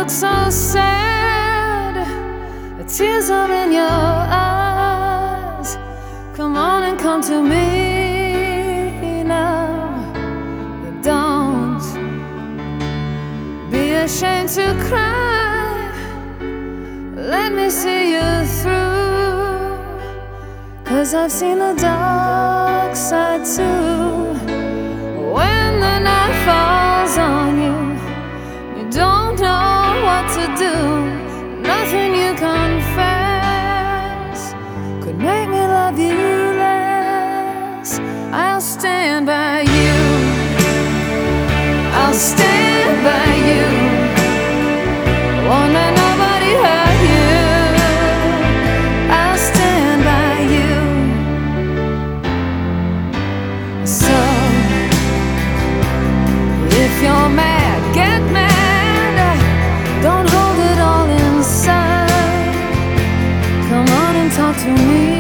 look so sad, the tears are in your eyes. Come on and come to me now. Don't be ashamed to cry. Let me see you through, 'cause I've seen the dark side too. When the night falls on you, you don't know what to do. Nothing you confess could make me love you less. I'll stand by you, I'll stand by you. Won't let nobody hurt you. I'll stand by you. So if you're mad, get mad. Don't hold it all inside. Come on and talk to me.